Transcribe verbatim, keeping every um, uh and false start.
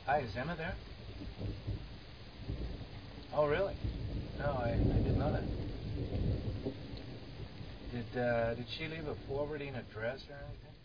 Hi, is Emma there? Oh, really? No, I, I didn't know that. Did uh, did she leave a forwarding address or anything?